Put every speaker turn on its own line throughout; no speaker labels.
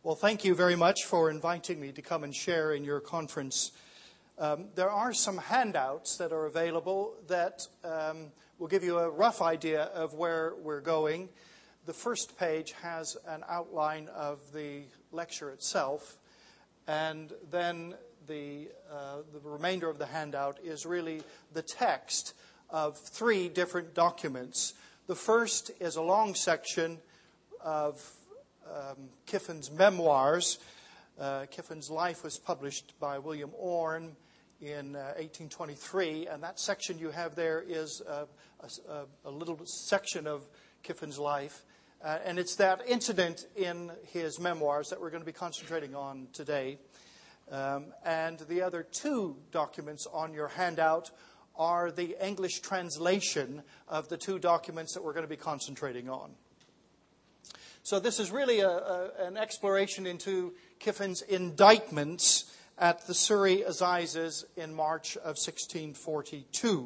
Well, thank you very much for inviting me to come and share in your conference. There are some handouts that are available that will give you a rough idea of where we're going. The first page has an outline of the lecture itself, and then the remainder of the handout is really the text of three different documents. The first is a long section of Kiffin's memoirs. Kiffin's life was published by William Orne in 1823, and that section you have there is a little section of Kiffin's life, and it's that incident in his memoirs that we're going to be concentrating on today. And the other two documents on your handout are the English translation of the two documents that we're going to be concentrating on. So this is really an exploration into Kiffin's indictments at the Surrey Assizes in March of 1642.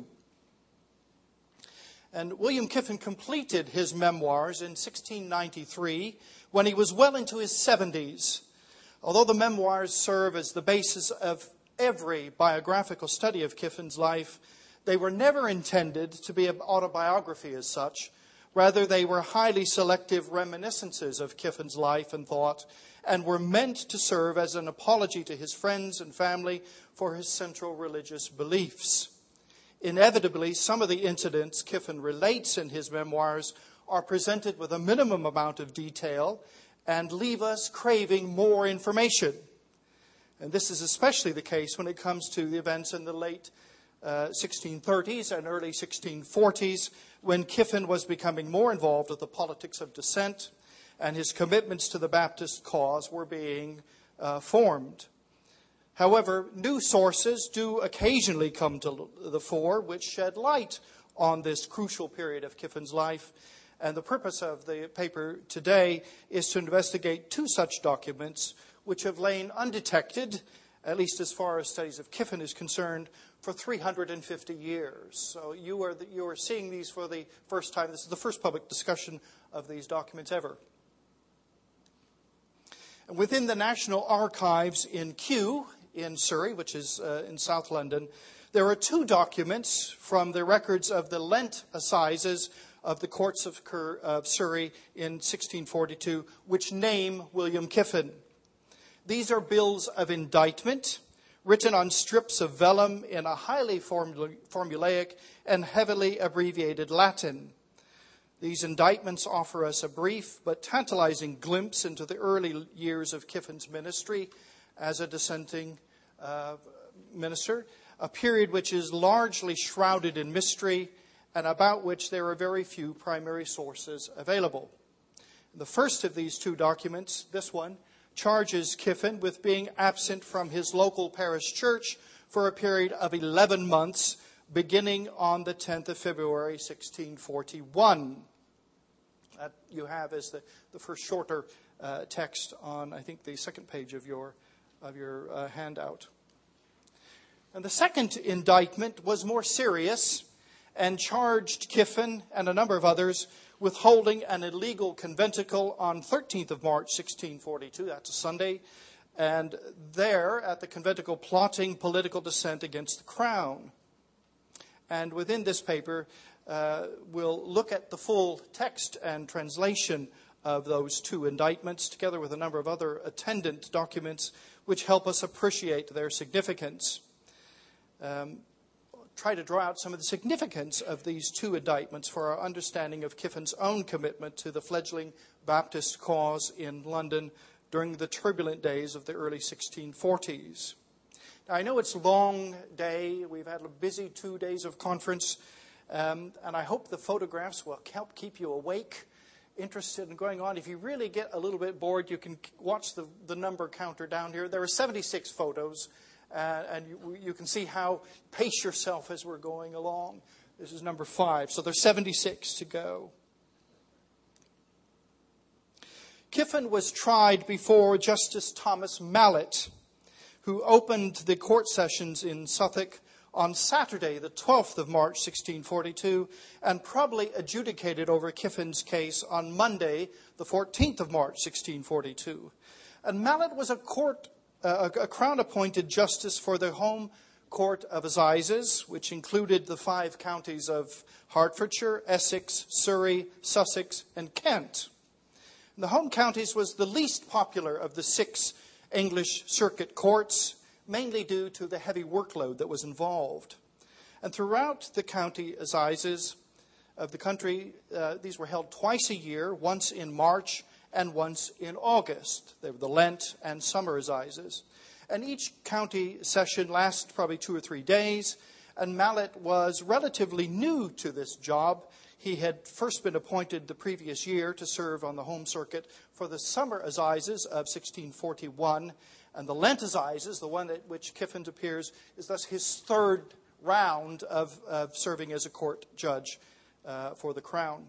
And William Kiffin completed his memoirs in 1693 when he was well into his 70s. Although the memoirs serve as the basis of every biographical study of Kiffin's life, they were never intended to be an autobiography as such. Rather, they were highly selective reminiscences of Kiffin's life and thought, and were meant to serve as an apology to his friends and family for his central religious beliefs. Inevitably, some of the incidents Kiffin relates in his memoirs are presented with a minimum amount of detail and leave us craving more information. And this is especially the case when it comes to the events in the late 1630s and early 1640s, when Kiffin was becoming more involved with the politics of dissent and his commitments to the Baptist cause were being formed. However, new sources do occasionally come to the fore which shed light on this crucial period of Kiffin's life. And the purpose of the paper today is to investigate two such documents which have lain undetected, at least as far as studies of Kiffin is concerned, for 350 years. So you are seeing these for the first time. This is the first public discussion of these documents ever. And within the National Archives in Kew, in Surrey, which is in South London, there are two documents from the records of the Lent Assizes of the courts of Surrey in 1642, which name William Kiffin. These are bills of indictment, written on strips of vellum in a highly formulaic and heavily abbreviated Latin. These indictments offer us a brief but tantalizing glimpse into the early years of Kiffin's ministry as a dissenting minister, a period which is largely shrouded in mystery and about which there are very few primary sources available. The first of these two documents, this one, charges Kiffin with being absent from his local parish church for a period of 11 months, beginning on the 10th of February, 1641. That you have as the first shorter text on, I think, the second page of your handout. And the second indictment was more serious and charged Kiffin and a number of others with holding an illegal conventicle on 13th of March, 1642. That's a Sunday. And there, at the conventicle, plotting political dissent against the crown. And within this paper, we'll look at the full text and translation of those two indictments, together with a number of other attendant documents, which help us appreciate their significance. Try to draw out some of the significance of these two indictments for our understanding of Kiffin's own commitment to the fledgling Baptist cause in London during the turbulent days of the early 1640s. Now, I know it's a long day. We've had a busy 2 days of conference, and I hope the photographs will help keep you awake, interested in going on. If you really get a little bit bored, you can watch the number counter down here. There are 76 photos. And you can see how, pace yourself as we're going along. This is number 5, so there's 76 to go. Kiffin was tried before Justice Thomas Mallet, who opened the court sessions in Suffolk on Saturday, the 12th of March, 1642, and probably adjudicated over Kiffin's case on Monday, the 14th of March, 1642. And Mallet was a crown-appointed justice for the home court of assizes, which included the 5 counties of Hertfordshire, Essex, Surrey, Sussex, and Kent. And the home counties was the least popular of the 6 English circuit courts, mainly due to the heavy workload that was involved. And throughout the county assizes of the country, these were held twice a year, once in March and once in August. They were the Lent and summer assizes. And each county session lasted probably 2 or 3 days, and Mallet was relatively new to this job. He had first been appointed the previous year to serve on the home circuit for the summer assizes of 1641, and the Lent assizes, the one at which Kiffin appears, is thus his 3rd round of serving as a court judge for the Crown.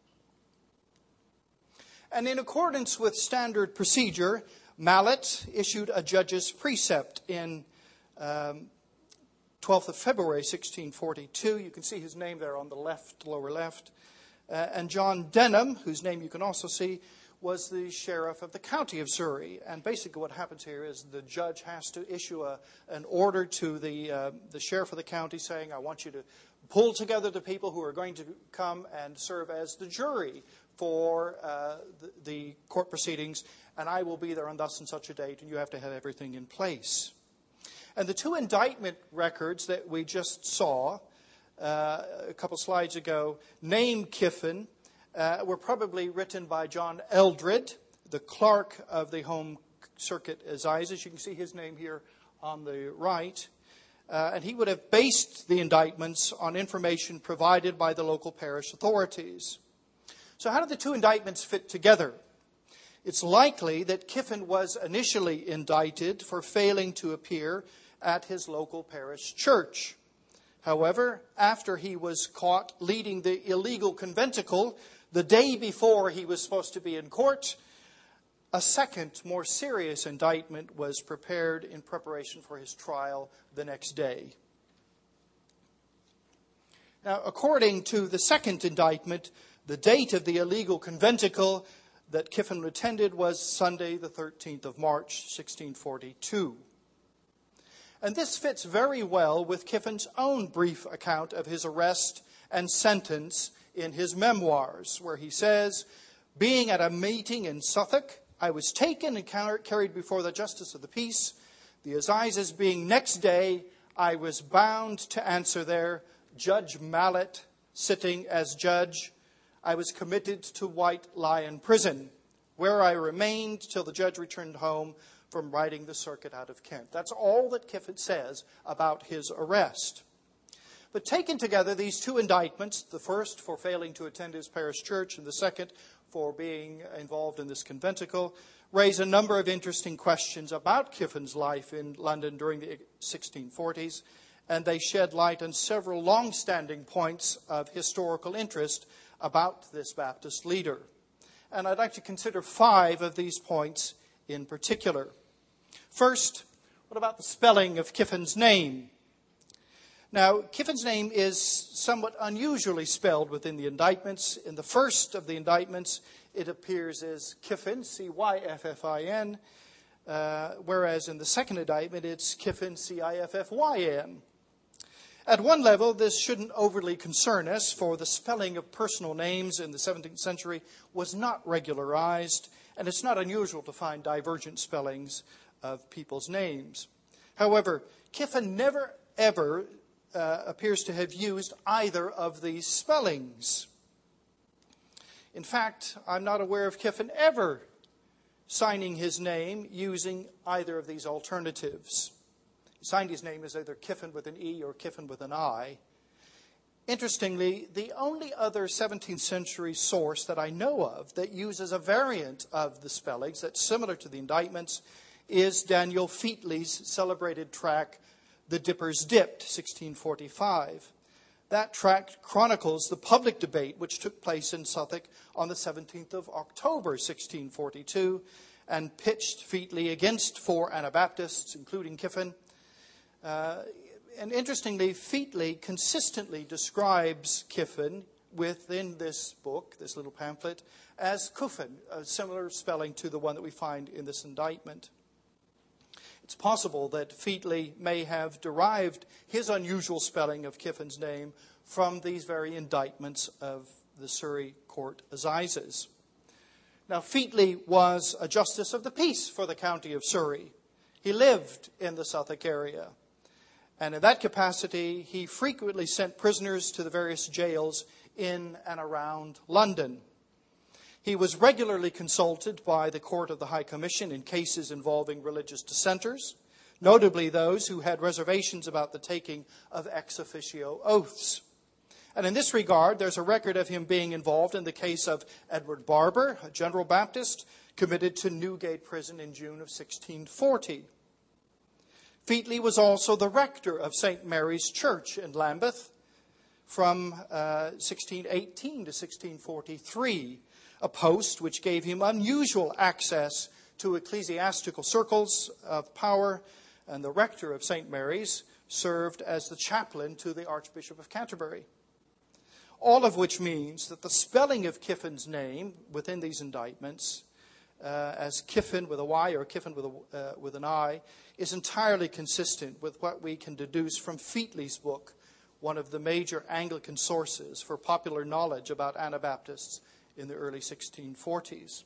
And in accordance with standard procedure, Mallet issued a judge's precept in 12th of February 1642. You can see his name there on the left, lower left. And John Denham, whose name you can also see, was the sheriff of the county of Surrey. And basically what happens here is the judge has to issue an order to the sheriff of the county saying, I want you to pull together the people who are going to come and serve as the jury for the court proceedings, and I will be there on thus and such a date, and you have to have everything in place. And the 2 indictment records that we just saw a couple slides ago named Kiffin were probably written by John Eldred, the clerk of the home circuit assizes. You can see his name here on the right. And he would have based the indictments on information provided by the local parish authorities. So how did the 2 indictments fit together? It's likely that Kiffin was initially indicted for failing to appear at his local parish church. However, after he was caught leading the illegal conventicle the day before he was supposed to be in court, a second, more serious indictment was prepared in preparation for his trial the next day. Now, according to the second indictment, the date of the illegal conventicle that Kiffin attended was Sunday, the 13th of March, 1642. And this fits very well with Kiffin's own brief account of his arrest and sentence in his memoirs, where he says, being at a meeting in Suffolk, I was taken and carried before the Justice of the Peace. The assizes being next day, I was bound to answer there, Judge Mallet sitting as judge. I was committed to White Lion Prison, where I remained till the judge returned home from riding the circuit out of Kent. That's all that Kiffin says about his arrest. But taken together, these 2 indictments, the first for failing to attend his parish church and the second for being involved in this conventicle, raise a number of interesting questions about Kiffin's life in London during the 1640s, and they shed light on several long-standing points of historical interest about this Baptist leader. And I'd like to consider 5 of these points in particular. First, what about the spelling of Kiffin's name? Now, Kiffin's name is somewhat unusually spelled within the indictments. In the first of the indictments, it appears as Kiffin, C-Y-F-F-I-N, whereas in the second indictment, it's Kiffin, C-I-F-F-Y-N. At one level, this shouldn't overly concern us, for the spelling of personal names in the 17th century was not regularized, and it's not unusual to find divergent spellings of people's names. However, Kiffin never, ever appears to have used either of these spellings. In fact, I'm not aware of Kiffin ever signing his name using either of these alternatives. He signed his name as either Kiffin with an E or Kiffin with an I. Interestingly, the only other 17th century source that I know of that uses a variant of the spellings that's similar to the indictments is Daniel Featley's celebrated tract, The Dippers Dipped, 1645. That tract chronicles the public debate which took place in Suffolk on the 17th of October, 1642, and pitched Featley against 4 Anabaptists, including Kiffin. And interestingly, Featley consistently describes Kiffin within this book, this little pamphlet, as Cuffin, a similar spelling to the one that we find in this indictment. It's possible that Featley may have derived his unusual spelling of Kiffin's name from these very indictments of the Surrey Court Assizes. Now, Featley was a justice of the peace for the county of Surrey. He lived in the Suffolk area. And in that capacity, he frequently sent prisoners to the various jails in and around London. He was regularly consulted by the Court of the High Commission in cases involving religious dissenters, notably those who had reservations about the taking of ex officio oaths. And in this regard, there's a record of him being involved in the case of Edward Barber, a General Baptist, committed to Newgate Prison in June of 1640. Featley was also the rector of St. Mary's Church in Lambeth from 1618 to 1643, a post which gave him unusual access to ecclesiastical circles of power, and the rector of St. Mary's served as the chaplain to the Archbishop of Canterbury. All of which means that the spelling of Kiffin's name within these indictments, as Kiffin with a Y or Kiffin with an I, is entirely consistent with what we can deduce from Featley's book, one of the major Anglican sources for popular knowledge about Anabaptists in the early 1640s.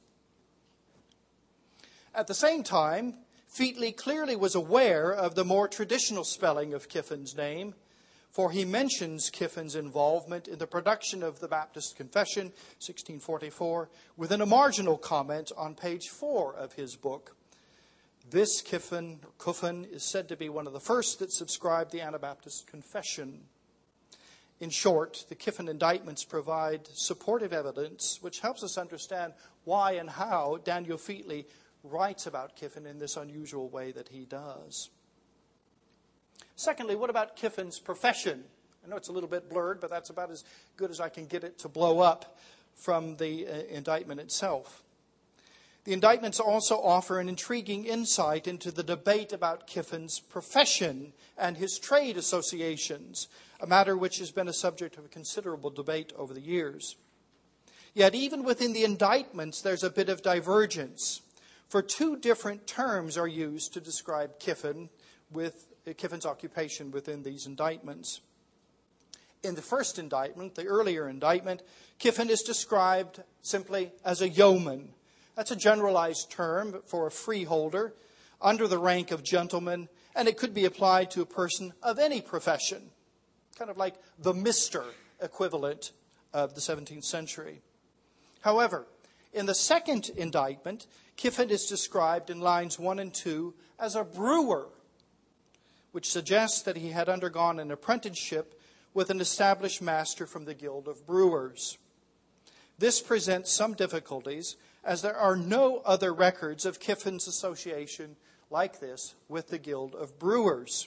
At the same time, Featley clearly was aware of the more traditional spelling of Kiffin's name, for he mentions Kiffin's involvement in the production of the Baptist Confession, 1644, within a marginal comment on page 4 of his book. This Cuffin is said to be one of the first that subscribed the Anabaptist Confession. In short, the Kiffin indictments provide supportive evidence which helps us understand why and how Daniel Featley writes about Kiffin in this unusual way that he does. Secondly, what about Kiffin's profession? I know it's a little bit blurred, but that's about as good as I can get it to blow up from the indictment itself. The indictments also offer an intriguing insight into the debate about Kiffin's profession and his trade associations, a matter which has been a subject of considerable debate over the years. Yet even within the indictments, there's a bit of divergence, for two different terms are used to describe Kiffin's occupation within these indictments. In the first indictment, the earlier indictment, Kiffin is described simply as a yeoman. That's a generalized term for a freeholder under the rank of gentleman, and it could be applied to a person of any profession, kind of like the Mr. equivalent of the 17th century. However, in the second indictment, Kiffin is described in lines 1 and 2 as a brewer, which suggests that he had undergone an apprenticeship with an established master from the Guild of Brewers. This presents some difficulties, as there are no other records of Kiffin's association like this with the Guild of Brewers.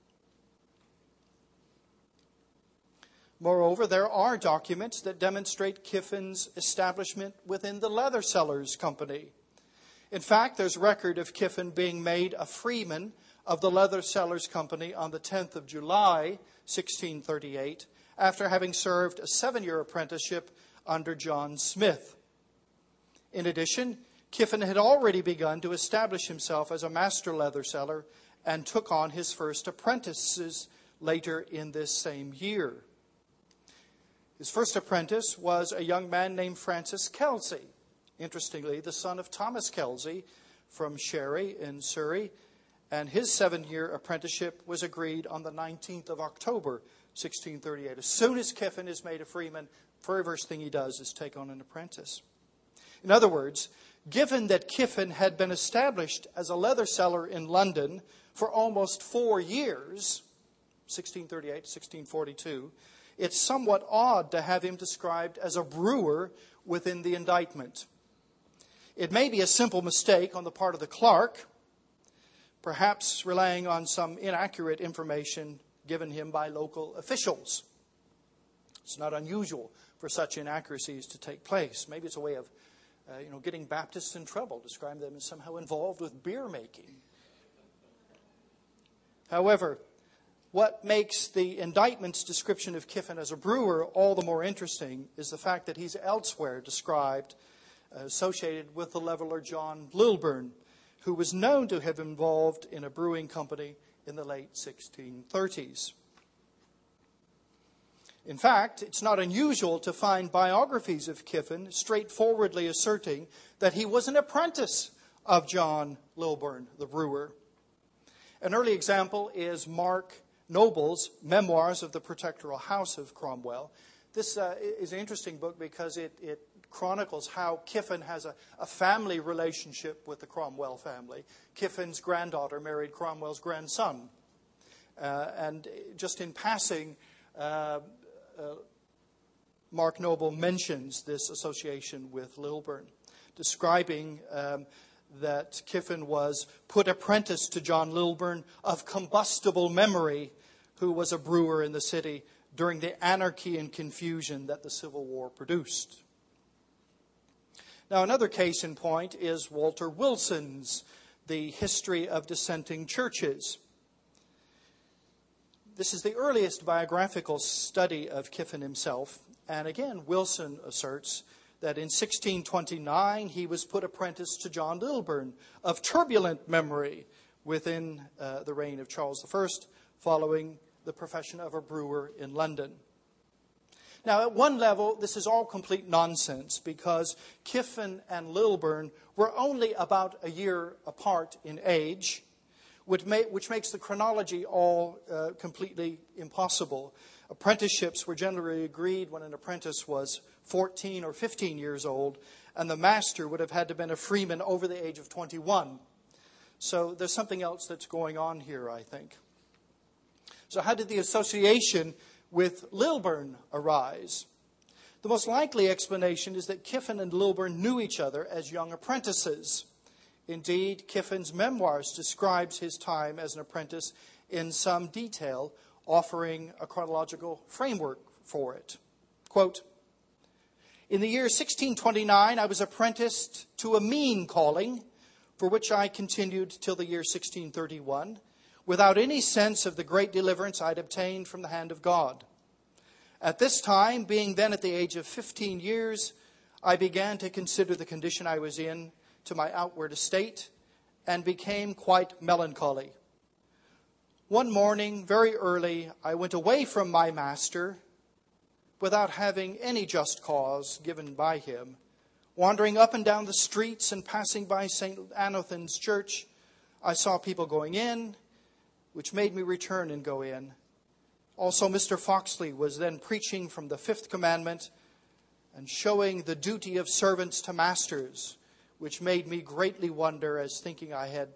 Moreover, there are documents that demonstrate Kiffin's establishment within the Leather Sellers Company. In fact, there's record of Kiffin being made a freeman of the Leather Sellers Company on the 10th of July, 1638, after having served a 7-year apprenticeship under John Smith. In addition, Kiffin had already begun to establish himself as a master leather seller and took on his first apprentices later in this same year. His first apprentice was a young man named Francis Kelsey, interestingly, the son of Thomas Kelsey from Sherry in Surrey, and his 7-year apprenticeship was agreed on the 19th of October, 1638. As soon as Kiffin is made a freeman, the very first thing he does is take on an apprentice. In other words, given that Kiffin had been established as a leather seller in London for almost 4 years, 1638 to 1642, it's somewhat odd to have him described as a brewer within the indictment. It may be a simple mistake on the part of the clerk, perhaps relying on some inaccurate information given him by local officials. It's not unusual for such inaccuracies to take place. Maybe it's a way of getting Baptists in trouble, describing them as somehow involved with beer making. However, What makes the indictment's description of Kiffin as a brewer all the more interesting is the fact that he's elsewhere described associated with the leveler John Lilburn, who was known to have involved in a brewing company in the late 1630s. In fact, it's not unusual to find biographies of Kiffin straightforwardly asserting that he was an apprentice of John Lilburn, the brewer. An early example is Mark Noble's Memoirs of the Protectoral House of Cromwell. This is an interesting book because it chronicles how Kiffin has a family relationship with the Cromwell family. Kiffin's granddaughter married Cromwell's grandson. And just in passing, Mark Noble mentions this association with Lilburn, describing that Kiffin was put apprentice to John Lilburn of combustible memory, who was a brewer in the city during the anarchy and confusion that the Civil War produced. Now, another case in point is Walter Wilson's The History of Dissenting Churches. This is the earliest biographical study of Kiffin himself. And again, Wilson asserts that in 1629 he was put apprentice to John Lilburn of turbulent memory within the reign of Charles I, following the profession of a brewer in London. Now, at one level, this is all complete nonsense because Kiffin and Lilburn were only about a year apart in age, which makes the chronology all completely impossible. Apprenticeships were generally agreed when an apprentice was 14 or 15 years old, and the master would have had to have been a freeman over the age of 21. So there's something else that's going on here, I think. So how did the association with Lilburn arise? The most likely explanation is that Kiffin and Lilburn knew each other as young apprentices. Indeed, Kiffin's memoirs describes his time as an apprentice in some detail, offering a chronological framework for it. Quote, "In the year 1629, I was apprenticed to a mean calling, for which I continued till the year 1631, without any sense of the great deliverance I had obtained from the hand of God. At this time, being then at the age of 15 years, I began to consider the condition I was in to my outward estate, and became quite melancholy. One morning, very early, I went away from my master, without having any just cause given by him. Wandering up and down the streets and passing by St. Anothan's church, I saw people going in, which made me return and go in. Also, Mr. Foxley was then preaching from the 5th commandment and showing the duty of servants to masters, which made me greatly wonder, as thinking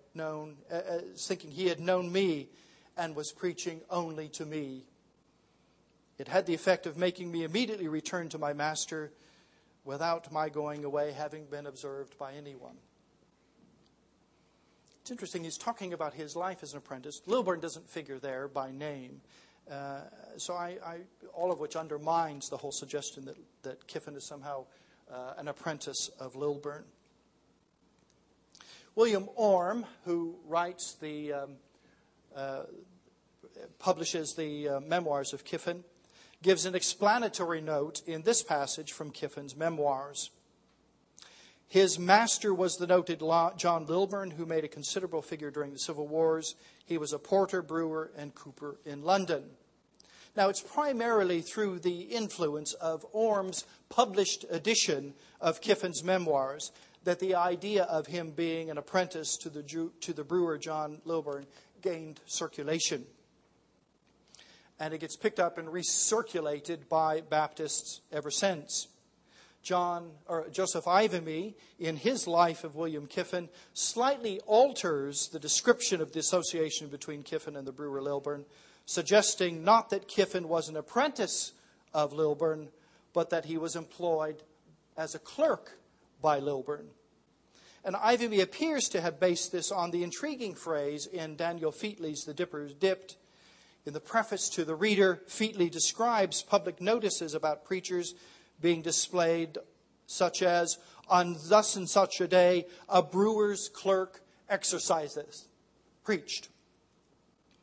he had known me and was preaching only to me. It had the effect of making me immediately return to my master without my going away having been observed by anyone." It's interesting, he's talking about his life as an apprentice. Lilburn doesn't figure there by name. So all of which undermines the whole suggestion that Kiffin is somehow an apprentice of Lilburn. William Orme, who publishes the memoirs of Kiffin, gives an explanatory note in this passage from Kiffin's memoirs. His master was the noted John Lilburn, who made a considerable figure during the Civil Wars. He was a porter, brewer, and cooper in London. Now, it's primarily through the influence of Orme's published edition of Kiffin's memoirs that the idea of him being an apprentice to the brewer John Lilburn gained circulation. And it gets picked up and recirculated by Baptists ever since. Joseph Ivamy, in his Life of William Kiffin, slightly alters the description of the association between Kiffin and the brewer Lilburn, suggesting not that Kiffin was an apprentice of Lilburn, but that he was employed as a clerk by Lilburn. And Ivamy appears to have based this on the intriguing phrase in Daniel Featley's The Dipper's Dipped. In the preface to the reader, Featley describes public notices about preachers being displayed, such as, on thus and such a day, a brewer's clerk exercises, preached.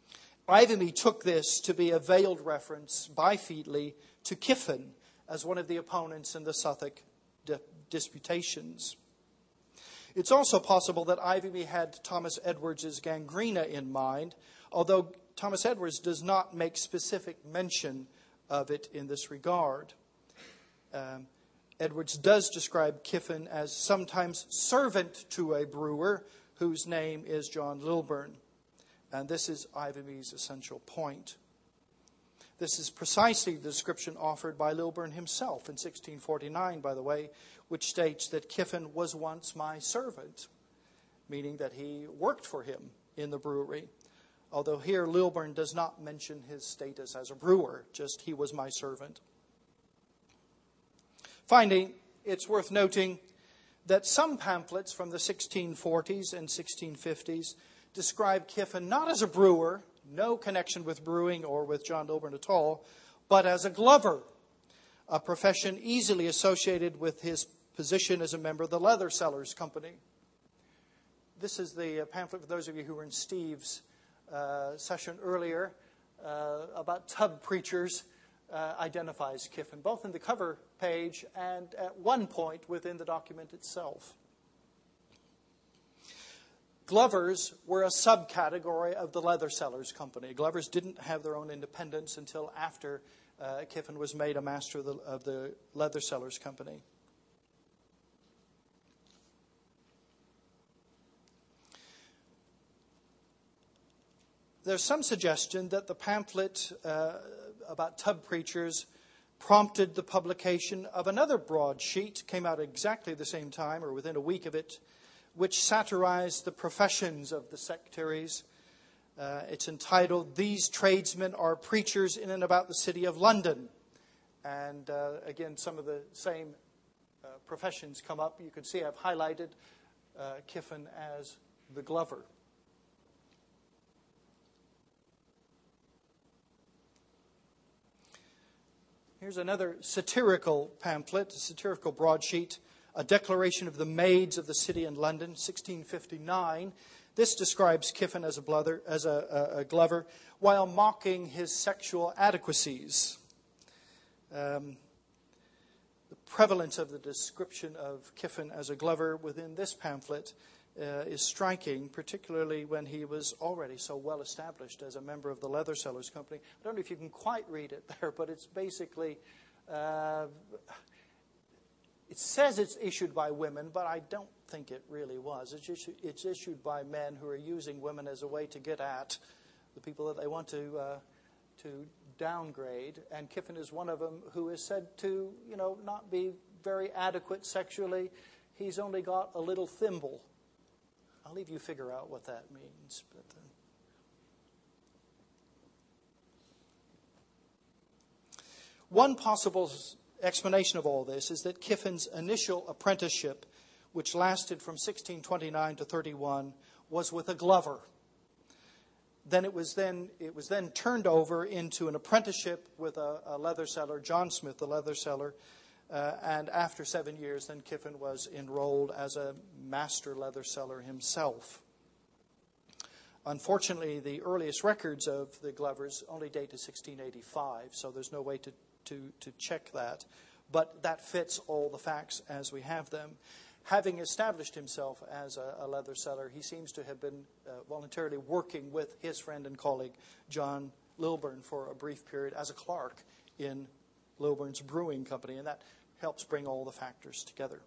Ivamy took this to be a veiled reference by Featley to Kiffin as one of the opponents in the Southwark disputations. It's also possible that Ivamy had Thomas Edwards' Gangrena in mind, although Thomas Edwards does not make specific mention of it in this regard. Edwards does describe Kiffin as sometimes servant to a brewer whose name is John Lilburn. And this is Ivamy's essential point. This is precisely the description offered by Lilburn himself in 1649, by the way, which states that Kiffin was once my servant, meaning that he worked for him in the brewery. Although here Lilburn does not mention his status as a brewer, just he was my servant. Finally, it's worth noting that some pamphlets from the 1640s and 1650s describe Kiffin not as a brewer, no connection with brewing or with John Lilburn at all, but as a glover, a profession easily associated with his position as a member of the Leather Sellers Company. This is the pamphlet for those of you who were in Steve's session earlier about tub preachers. Identifies Kiffin, both in the cover page and at one point within the document itself. Glovers were a subcategory of the Leather Sellers Company. Glovers didn't have their own independence until after Kiffin was made a master of the Leather Sellers Company. There's some suggestion that the pamphlet about tub preachers prompted the publication of another broadsheet, came out at exactly the same time or within a week of it, which satirized the professions of the sectaries. It's entitled, "These Tradesmen Are Preachers in and About the City of London." And again, some of the same professions come up. You can see I've highlighted Kiffin as the glover. Here's another satirical pamphlet, a satirical broadsheet, A Declaration of the Maids of the City in London, 1659. This describes Kiffin as a glover while mocking his sexual adequacies. The prevalence of the description of Kiffin as a glover within this pamphlet is striking, particularly when he was already so well established as a member of the Leather Sellers Company. I don't know if you can quite read it there, but it's basically, it says it's issued by women, but I don't think it really was. It's issued by men who are using women as a way to get at the people that they want to downgrade. And Kiffin is one of them who is said to, not be very adequate sexually. He's only got a little thimble. I'll leave you figure out what that means. But one possible explanation of all this is that Kiffin's initial apprenticeship, which lasted from 1629 to 31, was with a glover. It was then turned over into an apprenticeship with a leather seller, John Smith, the leather seller. And after 7 years, then Kiffin was enrolled as a master leather seller himself. Unfortunately, the earliest records of the Glovers only date to 1685, so there's no way to check that. But that fits all the facts as we have them. Having established himself as a leather seller, he seems to have been voluntarily working with his friend and colleague, John Lilburn, for a brief period as a clerk in Lilburn's Brewing Company, and that helps bring all the factors together.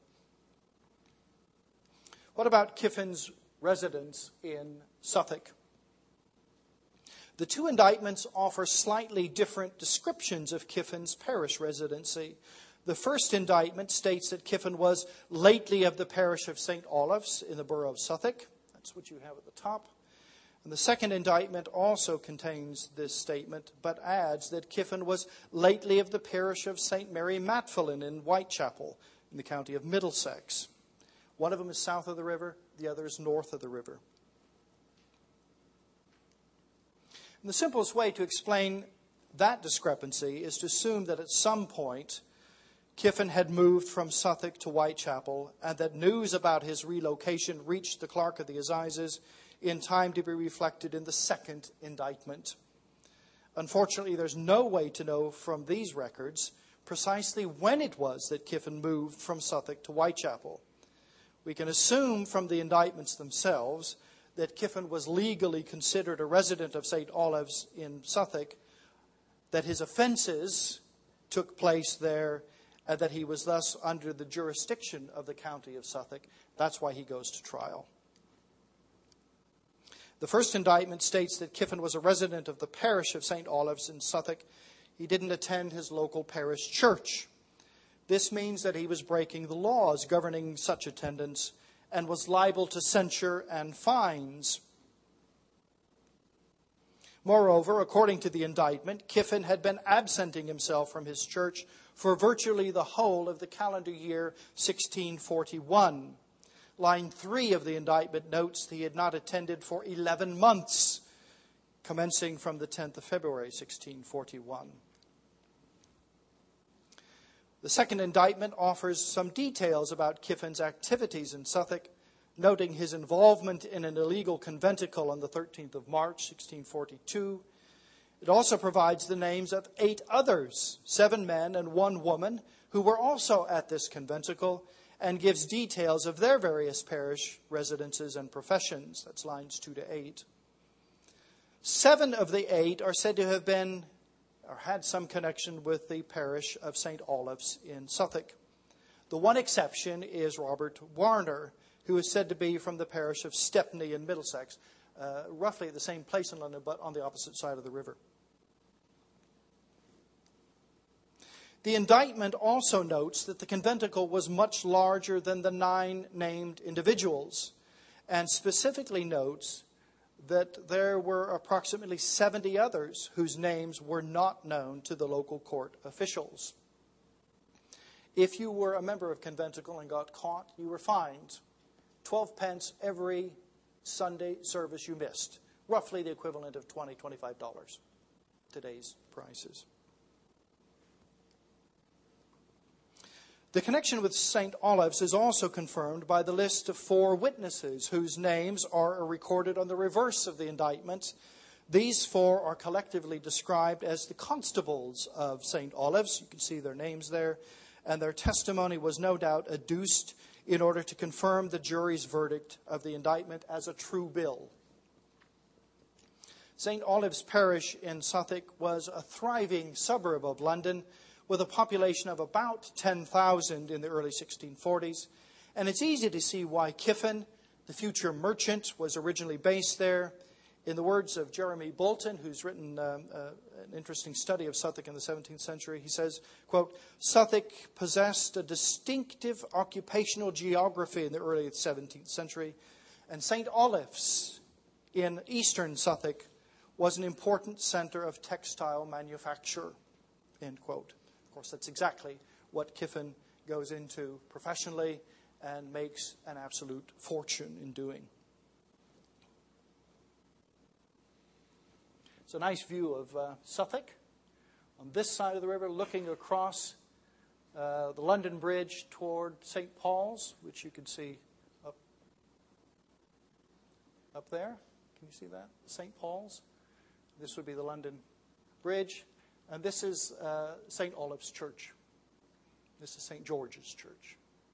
What about Kiffin's residence in Suffolk? The two indictments offer slightly different descriptions of Kiffin's parish residency. The first indictment states that Kiffin was lately of the parish of St. Olave's in the borough of Suffolk. That's what you have at the top. And the second indictment also contains this statement, but adds that Kiffin was lately of the parish of St. Mary Matfillin in Whitechapel in the county of Middlesex. One of them is south of the river, the other is north of the river. And the simplest way to explain that discrepancy is to assume that at some point Kiffin had moved from Suffolk to Whitechapel and that news about his relocation reached the Clerk of the Assizes in time to be reflected in the second indictment. Unfortunately, there's no way to know from these records precisely when it was that Kiffin moved from Southwick to Whitechapel. We can assume from the indictments themselves that Kiffin was legally considered a resident of St. Olave's in Southwick, that his offenses took place there, and that he was thus under the jurisdiction of the county of Southwick. That's why he goes to trial. The first indictment states that Kiffin was a resident of the parish of St. Olave's in Southwick. He didn't attend his local parish church. This means that he was breaking the laws governing such attendance and was liable to censure and fines. Moreover, according to the indictment, Kiffin had been absenting himself from his church for virtually the whole of the calendar year 1641. Line 3 of the indictment notes that he had not attended for 11 months, commencing from the 10th of February, 1641. The second indictment offers some details about Kiffin's activities in Southwick, noting his involvement in an illegal conventicle on the 13th of March, 1642. It also provides the names of 8 others, 7 men and 1 woman, who were also at this conventicle, and gives details of their various parish residences and professions. That's lines 2 to 8. 7 of the 8 are said to have been or had some connection with the parish of St. Olave's in Southwick. The one exception is Robert Warner, who is said to be from the parish of Stepney in Middlesex, roughly the same place in London, but on the opposite side of the river. The indictment also notes that the conventicle was much larger than the 9 named individuals, and specifically notes that there were approximately 70 others whose names were not known to the local court officials. If you were a member of conventicle and got caught, you were fined 12 pence every Sunday service you missed, roughly the equivalent of $20, $25, today's prices. The connection with St. Olave's is also confirmed by the list of 4 witnesses whose names are recorded on the reverse of the indictment. These 4 are collectively described as the constables of St. Olave's. You can see their names there. And their testimony was no doubt adduced in order to confirm the jury's verdict of the indictment as a true bill. St. Olave's parish in Southwick was a thriving suburb of London, with a population of about 10,000 in the early 1640s. And it's easy to see why Kiffin, the future merchant, was originally based there. In the words of Jeremy Bolton, who's written an interesting study of Southwick in the 17th century, he says, quote, Southwick possessed a distinctive occupational geography in the early 17th century, and St. Olave's in eastern Southwick was an important center of textile manufacture, end quote. Of course, that's exactly what Kiffin goes into professionally and makes an absolute fortune in doing. It's a nice view of Southwick on this side of the river, looking across the London Bridge toward St. Paul's, which you can see up there. Can you see that? St. Paul's. This would be the London Bridge. And this is St. Olave's Church. This is St. George's Church.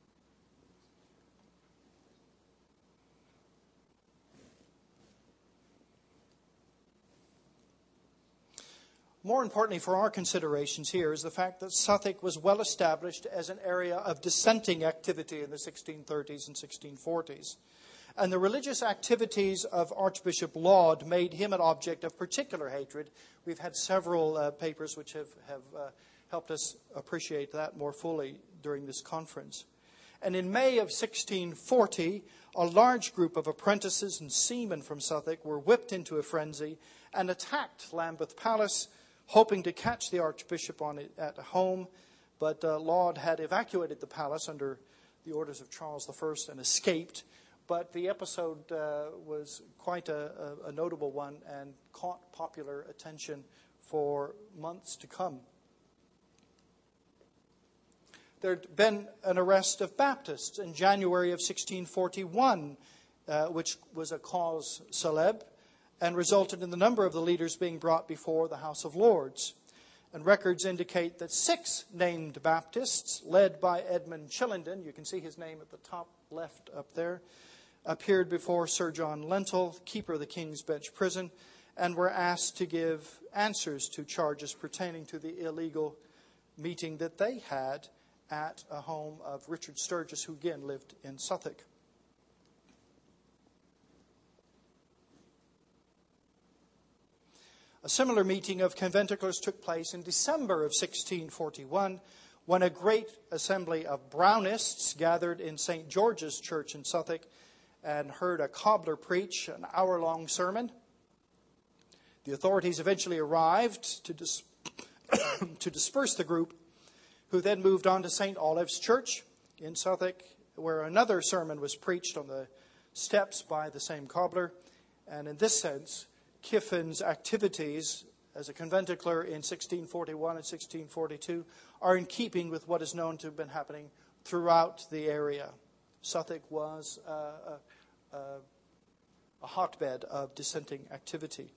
More importantly for our considerations here is the fact that Southwick was well established as an area of dissenting activity in the 1630s and 1640s. And the religious activities of Archbishop Laud made him an object of particular hatred. We've had several papers which have helped us appreciate that more fully during this conference. And in May of 1640, a large group of apprentices and seamen from Southwick were whipped into a frenzy and attacked Lambeth Palace, hoping to catch the Archbishop at home. But Laud had evacuated the palace under the orders of Charles I and escaped. But the episode was quite a notable one and caught popular attention for months to come. There had been an arrest of Baptists in January of 1641, which was a cause célèbre, and resulted in the number of the leaders being brought before the House of Lords. And records indicate that 6 named Baptists, led by Edmund Chillenden, you can see his name at the top left up there, appeared before Sir John Lentil, keeper of the King's Bench prison, and were asked to give answers to charges pertaining to the illegal meeting that they had at a home of Richard Sturgis, who again lived in Suffolk. A similar meeting of conventiclers took place in December of 1641, when a great assembly of Brownists gathered in St. George's Church in Suffolk and heard a cobbler preach an hour-long sermon. The authorities eventually arrived to disperse the group, who then moved on to St. Olave's Church in Suffolk, where another sermon was preached on the steps by the same cobbler. And in this sense, Kiffin's activities as a conventicler in 1641 and 1642 are in keeping with what is known to have been happening throughout the area. Suffolk was a hotbed of dissenting activity.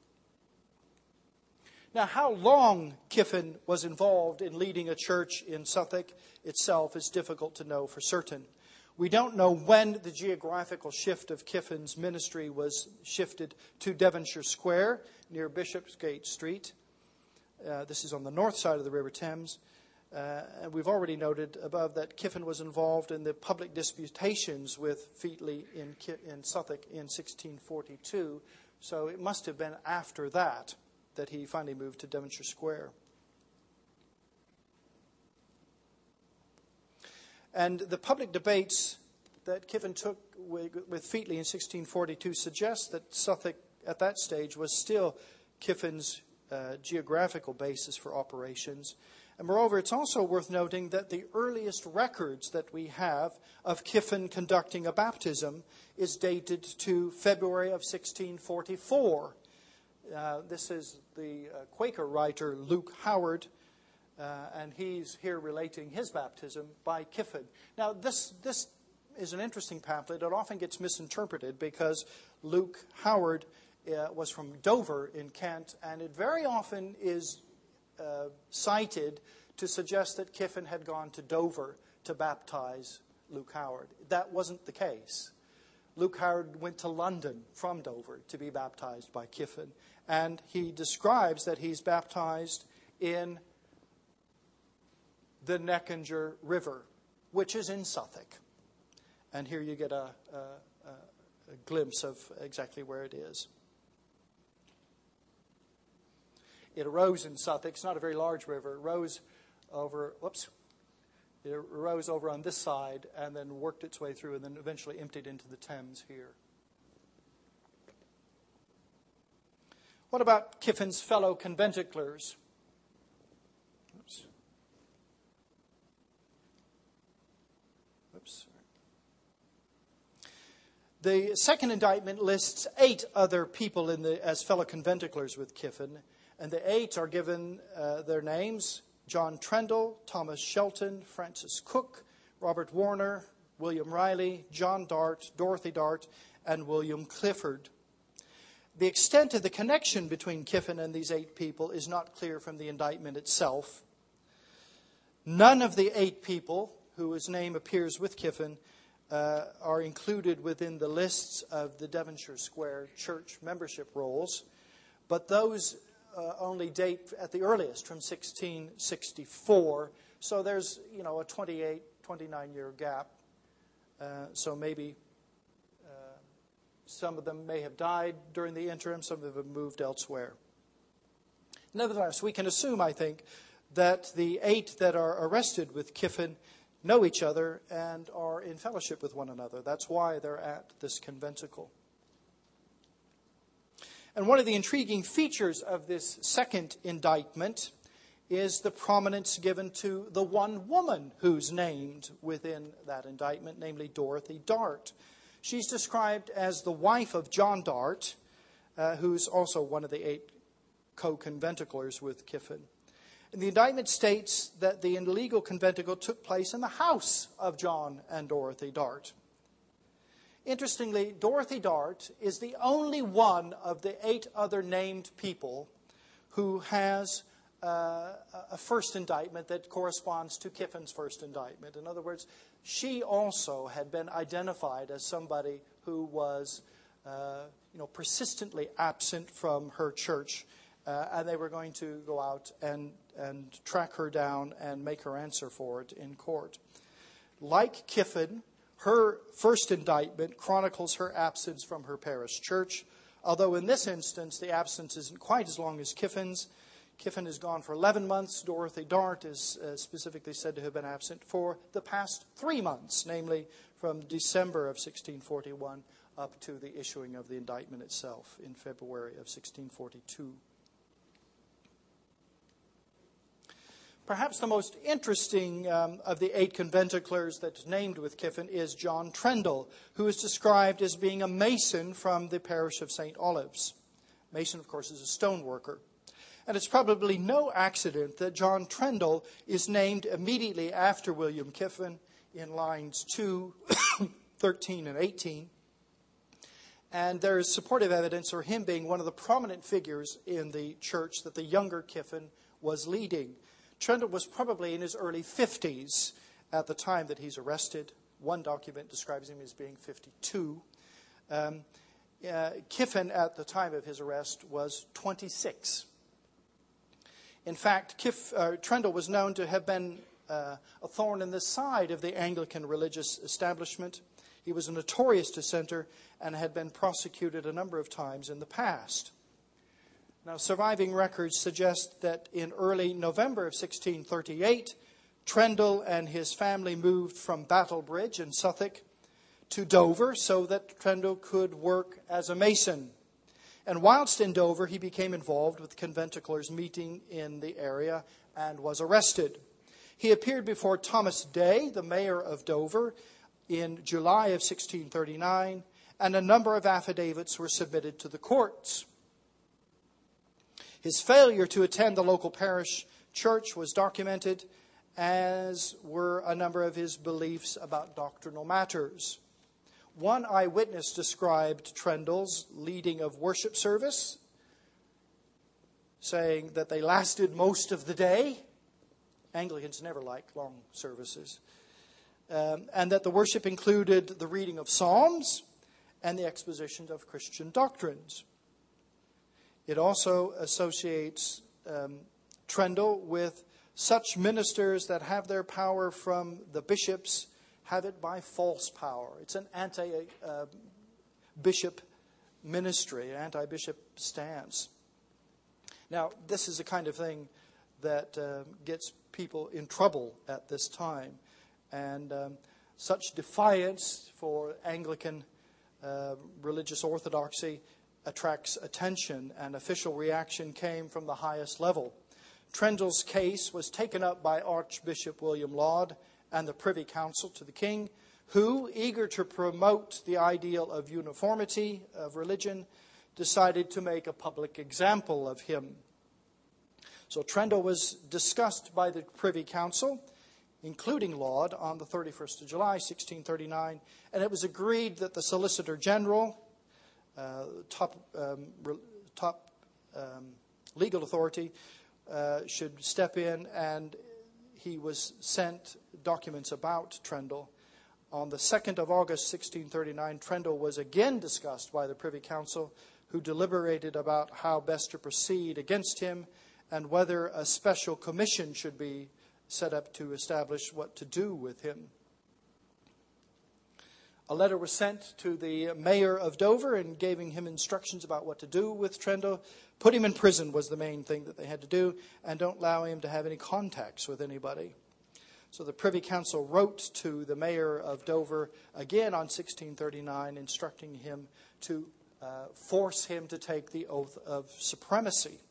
Now, how long Kiffin was involved in leading a church in Suffolk itself is difficult to know for certain. We don't know when the geographical shift of Kiffin's ministry was shifted to Devonshire Square near Bishopsgate Street. This is on the north side of the River Thames. And we've already noted above that Kiffin was involved in the public disputations with Featley in Suffolk in 1642. So it must have been after that he finally moved to Devonshire Square. And the public debates that Kiffin took with Featley in 1642 suggest that Suffolk at that stage was still Kiffin's geographical basis for operations. And moreover, it's also worth noting that the earliest records that we have of Kiffin conducting a baptism is dated to February of 1644. This is the Quaker writer Luke Howard, and he's here relating his baptism by Kiffin. Now, this is an interesting pamphlet. It often gets misinterpreted because Luke Howard was from Dover in Kent, and it very often is cited to suggest that Kiffin had gone to Dover to baptize Luke Howard. That wasn't the case. Luke Howard went to London from Dover to be baptized by Kiffin, and he describes that he's baptized in the Neckinger River, which is in Suffolk. And here you get a glimpse of exactly where it is. It arose in Suffolk. It's not a very large river. It arose over on this side and then worked its way through and then eventually emptied into the Thames here. What about Kiffin's fellow conventiclers? The second indictment lists 8 other people as fellow conventiclers with Kiffin, and the 8 are given their names: John Trendle, Thomas Shelton, Francis Cook, Robert Warner, William Riley, John Dart, Dorothy Dart, and William Clifford. The extent of the connection between Kiffin and these 8 people is not clear from the indictment itself. None of the 8 people whose name appears with Kiffin are included within the lists of the Devonshire Square church membership rolls, but those only date at the earliest from 1664. So there's, a 29-year gap. So maybe some of them may have died during the interim. Some of them have moved elsewhere. Nevertheless, we can assume, I think, that the 8 that are arrested with Kiffin know each other and are in fellowship with one another. That's why they're at this conventicle. And one of the intriguing features of this second indictment is the prominence given to the one woman who's named within that indictment, namely Dorothy Dart. She's described as the wife of John Dart, who's also one of the 8 co-conventiclers with Kiffin. And the indictment states that the illegal conventicle took place in the house of John and Dorothy Dart. Interestingly, Dorothy Dart is the only one of the 8 other named people who has a first indictment that corresponds to Kiffin's first indictment. In other words, she also had been identified as somebody who was persistently absent from her church, and they were going to go out and track her down and make her answer for it in court. Like Kiffin, her first indictment chronicles her absence from her parish church, although in this instance the absence isn't quite as long as Kiffin's. Kiffin is gone for 11 months. Dorothy Dart is specifically said to have been absent for the past 3 months, namely from December of 1641 up to the issuing of the indictment itself in February of 1642. Perhaps the most interesting of the 8 conventiclers that's named with Kiffin is John Trendle, who is described as being a mason from the parish of St. Olave's. Mason, of course, is a stoneworker. And it's probably no accident that John Trendle is named immediately after William Kiffin in lines 2, 13, and 18. And there is supportive evidence for him being one of the prominent figures in the church that the younger Kiffin was leading. Trendle was probably in his early 50s at the time that he's arrested. One document describes him as being 52. Kiffin, at the time of his arrest, was 26. In fact, Trendle was known to have been a thorn in the side of the Anglican religious establishment. He was a notorious dissenter and had been prosecuted a number of times in the past. Now, surviving records suggest that in early November of 1638, Trendle and his family moved from Battlebridge in Suffolk to Dover so that Trendle could work as a mason. And whilst in Dover, he became involved with conventiclers meeting in the area and was arrested. He appeared before Thomas Day, the mayor of Dover, in July of 1639, and a number of affidavits were submitted to the courts. His failure to attend the local parish church was documented, as were a number of his beliefs about doctrinal matters. One eyewitness described Trendle's leading of worship service, saying that they lasted most of the day. Anglicans never like long services. And that the worship included the reading of psalms and the exposition of Christian doctrines. It also associates Trendle with such ministers that have their power from the bishops, have it by false power. It's an anti-bishop ministry, an anti-bishop stance. Now, this is the kind of thing that gets people in trouble at this time. And such defiance for Anglican religious orthodoxy attracts attention, and official reaction came from the highest level. Trendle's case was taken up by Archbishop William Laud and the Privy Council to the king, who, eager to promote the ideal of uniformity of religion, decided to make a public example of him. So Trendle was discussed by the Privy Council, including Laud, on the 31st of July, 1639, and it was agreed that the Solicitor General, top legal authority, should step in, and he was sent documents about Trendle. On the 2nd of August, 1639, Trendle was again discussed by the Privy Council, who deliberated about how best to proceed against him and whether a special commission should be set up to establish what to do with him. A letter was sent to the mayor of Dover and giving him instructions about what to do with Trendle. Put him in prison was the main thing that they had to do, and don't allow him to have any contacts with anybody. So the Privy Council wrote to the mayor of Dover again on 1639, instructing him to force him to take the oath of supremacy.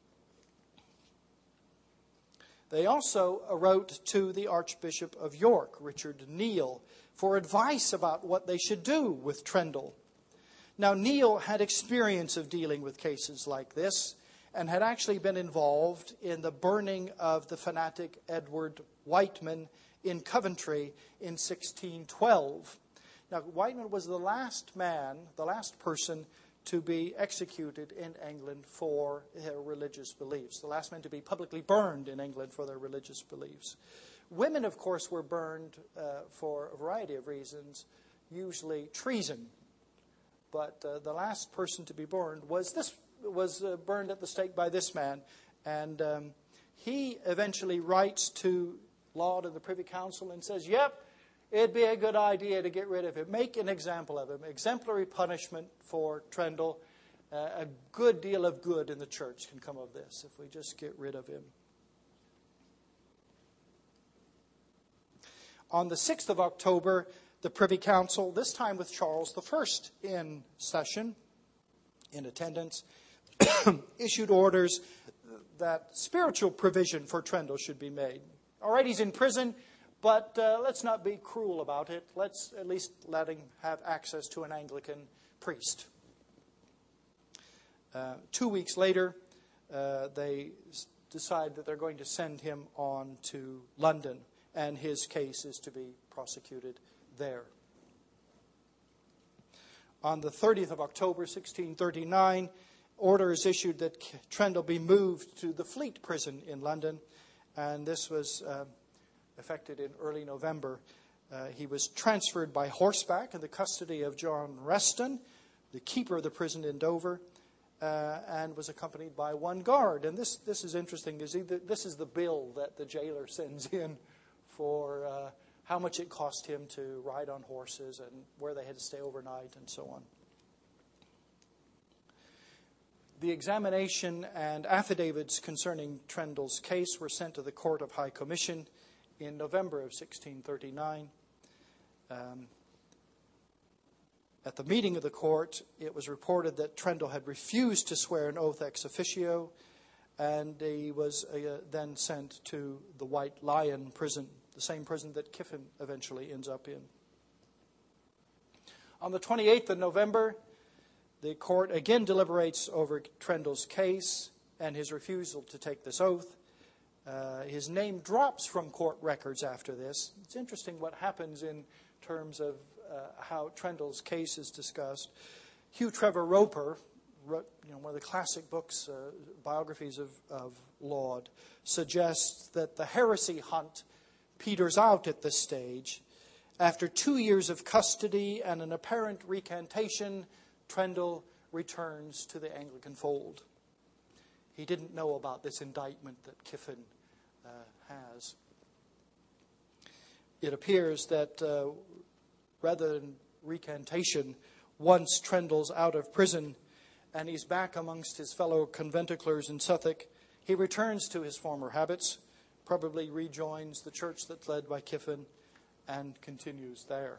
They also wrote to the Archbishop of York, Richard Neile, for advice about what they should do with Trendle. Now, Neile had experience of dealing with cases like this and had actually been involved in the burning of the fanatic Edward Whiteman in Coventry in 1612. Now, Whiteman was the last person to be executed in England for their religious beliefs, the last man to be publicly burned in England for their religious beliefs. Women, of course, were burned for a variety of reasons, usually treason. But the last person to be burned was burned at the stake by this man. And he eventually writes to Laud and the Privy Council and says, yep, it'd be a good idea to get rid of him. Make an example of him. Exemplary punishment for Trendle. A good deal of good in the church can come of this if we just get rid of him. On the 6th of October, the Privy Council, this time with Charles I in session, in attendance, issued orders that spiritual provision for Trendle should be made. All right, he's in prison, but let's not be cruel about it. Let's at least let him have access to an Anglican priest. 2 weeks later, they decide that they're going to send him on to London, and his case is to be prosecuted there. On the 30th of October, 1639, order is issued that Trendle be moved to the Fleet prison in London, and this was effected in early November. He was transferred by horseback in the custody of John Reston, the keeper of the prison in Dover, and was accompanied by one guard. And this is interesting. This is the bill that the jailer sends in for how much it cost him to ride on horses and where they had to stay overnight and so on. The examination and affidavits concerning Trendle's case were sent to the Court of High Commission in November of 1639. At the meeting of the court, it was reported that Trendle had refused to swear an oath ex officio, and he was then sent to the White Lion prison, the same prison that Kiffin eventually ends up in. On the 28th of November, the court again deliberates over Trendle's case and his refusal to take this oath. His name drops from court records after this. It's interesting what happens in terms of how Trendle's case is discussed. Hugh Trevor Roper wrote, one of the classic books, biographies of Laud, suggests that the heresy hunt peters out at this stage. After 2 years of custody and an apparent recantation, Trendle returns to the Anglican fold. He didn't know about this indictment that Kiffin has. It appears that rather than recantation, once Trendle's out of prison and he's back amongst his fellow conventiclers in Suffolk, he returns to his former habits, probably rejoins the church that's led by Kiffin, and continues there.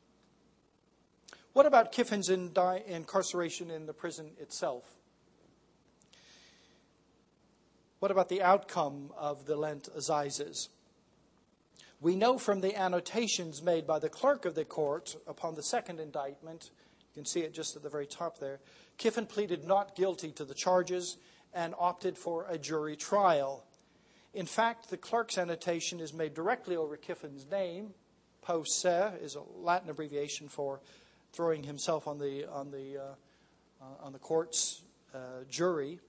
What about Kiffin's incarceration in the prison itself? What about the outcome of the Lent Assizes? We know from the annotations made by the clerk of the court upon the second indictment, you can see it just at the very top there, Kiffin pleaded not guilty to the charges and opted for a jury trial. In fact, the clerk's annotation is made directly over Kiffin's name. Posse is a Latin abbreviation for throwing himself on the court's jury.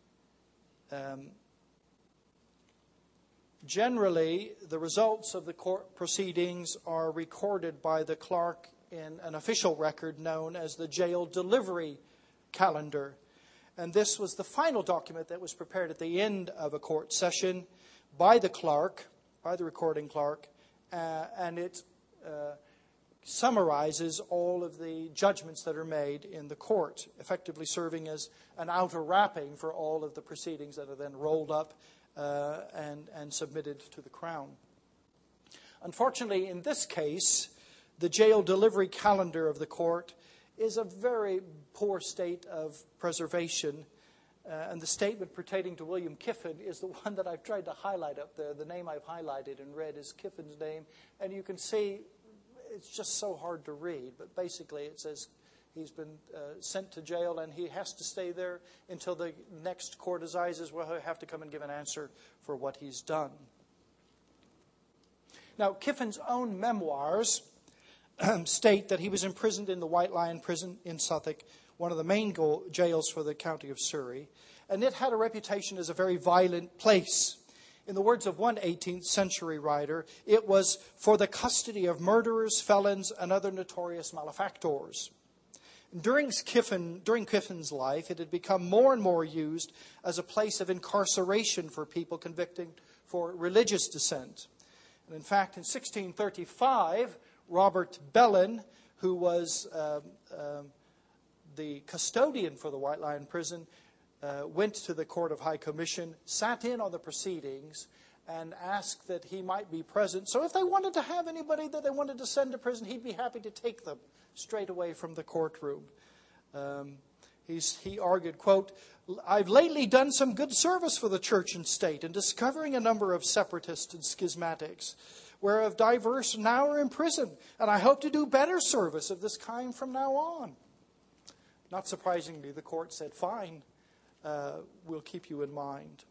Generally, the results of the court proceedings are recorded by the clerk in an official record known as the jail delivery calendar. And this was the final document that was prepared at the end of a court session by the clerk, by the recording clerk, and it summarizes all of the judgments that are made in the court, effectively serving as an outer wrapping for all of the proceedings that are then rolled up and submitted to the Crown. Unfortunately, in this case, the jail delivery calendar of the court is a very poor state of preservation. And the statement pertaining to William Kiffin is the one that I've tried to highlight up there. The name I've highlighted in red is Kiffin's name. And you can see it's just so hard to read. But basically it says he's been sent to jail and he has to stay there until the next court assizes will have to come and give an answer for what he's done. Now, Kiffin's own memoirs state that he was imprisoned in the White Lion prison in Southwark, one of the main jails for the county of Surrey. And it had a reputation as a very violent place. In the words of one 18th century writer, it was for the custody of murderers, felons, and other notorious malefactors. During Kiffin's life, it had become more and more used as a place of incarceration for people convicted for religious dissent. And in fact, in 1635, Robert Bellin, who was the custodian for the White Lion prison, went to the Court of High Commission, sat in on the proceedings, and asked that he might be present. So if they wanted to have anybody that they wanted to send to prison, he'd be happy to take them straight away from the courtroom. He argued, quote, "I've lately done some good service for the church and state in discovering a number of separatists and schismatics, whereof divers now are in prison, and I hope to do better service of this kind from now on." Not surprisingly, the court said, "Fine, we'll keep you in mind."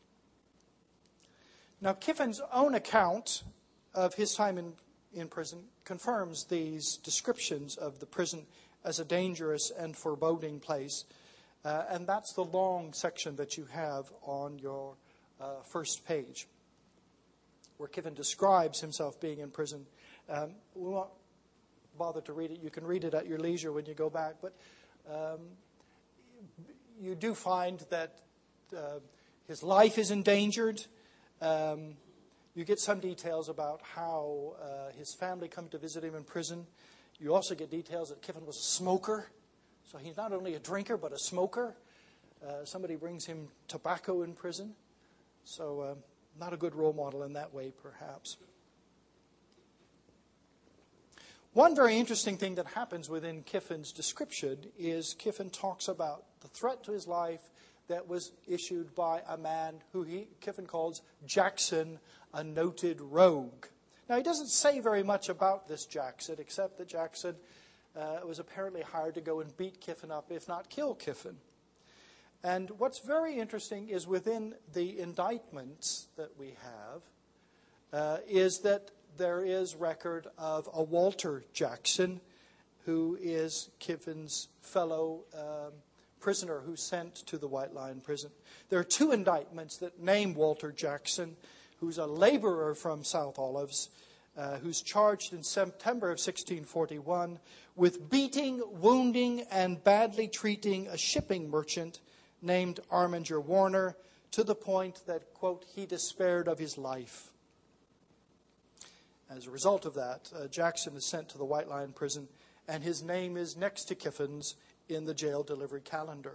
Now, Kiffin's own account of his time in prison confirms these descriptions of the prison as a dangerous and foreboding place. And that's the long section that you have on your first page, where Kiffin describes himself being in prison. We won't bother to read it. You can read it at your leisure when you go back. But you do find that his life is endangered. You get some details about how his family come to visit him in prison. You also get details that Kiffin was a smoker. So he's not only a drinker, but a smoker. Somebody brings him tobacco in prison. So not a good role model in that way, perhaps. One very interesting thing that happens within Kiffin's description is Kiffin talks about the threat to his life that was issued by a man who Kiffin calls Jackson, a noted rogue. Now, he doesn't say very much about this Jackson, except that Jackson was apparently hired to go and beat Kiffin up, if not kill Kiffin. And what's very interesting is within the indictments that we have, is that there is record of a Walter Jackson, who is Kiffin's fellow prisoner who's sent to the White Lion prison. There are two indictments that name Walter Jackson, who's a laborer from South Olives, who's charged in September of 1641 with beating, wounding, and badly treating a shipping merchant named Arminger Warner, to the point that, quote, he despaired of his life. As a result of that, Jackson is sent to the White Lion prison, and his name is next to Kiffin's in the jail delivery calendar.